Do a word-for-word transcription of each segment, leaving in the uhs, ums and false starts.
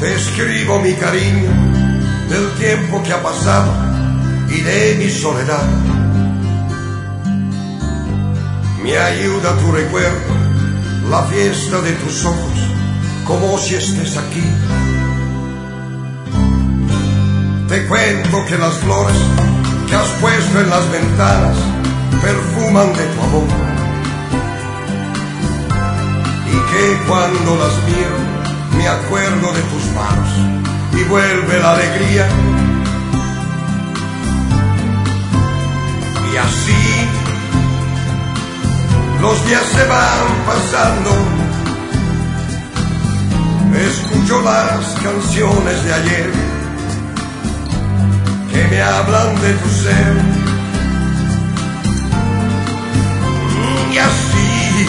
Te escribo mi cariño del tiempo que ha pasado y de mi soledad. Me ayuda tu recuerdo, la fiesta de tus ojos, como si estés aquí. Te cuento que las flores que has puesto en las ventanas perfuman de tu amor, y que cuando las miro me acuerdo de tus manos y vuelve la alegría. Y así los días se van pasando, escucho las canciones de ayer que me hablan de tu ser. Y así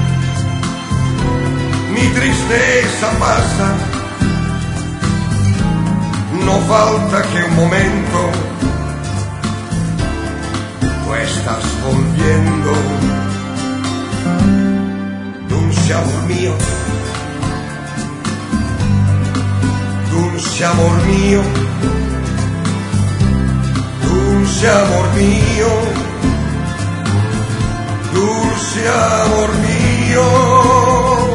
mi tristeza pasa, no falta que un momento tú estás volviendo. Dulce amor mío, dulce amor mío, dulce amor mío, dulce amor mío.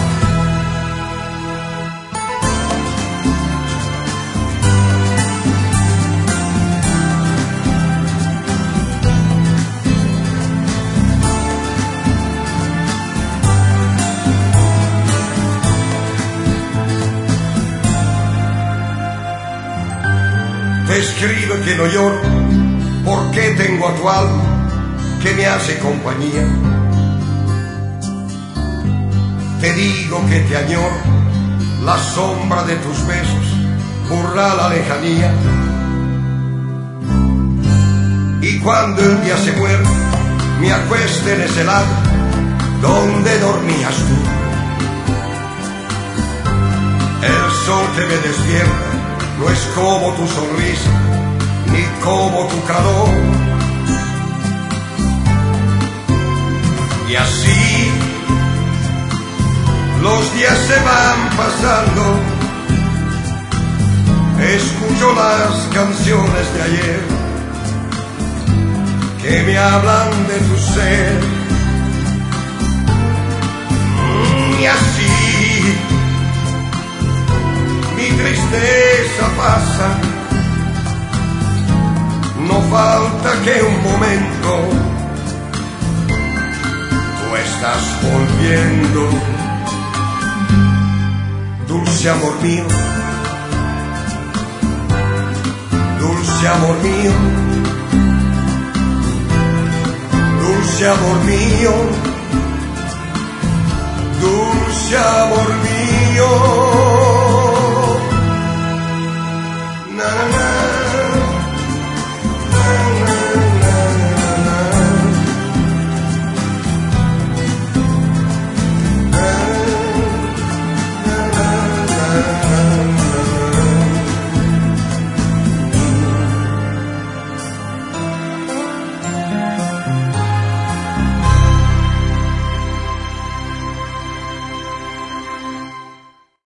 Te escribo que no lloro porque tengo a tu alma que me hace compañía. Te digo que te añoro, la sombra de tus besos borra la lejanía. Y cuando el día se muere me acuesto en ese lado donde dormías tú. El sol que me despierta no es como tu sonrisa, ni como tu calor. Y así los días se van pasando, escucho las canciones de ayer que me hablan de tu ser. Y así mi tristeza pasa, no falta que un momento tú estás volviendo. Dulce amor mío, dulce amor mío, dulce amor mío, dulce amor mío.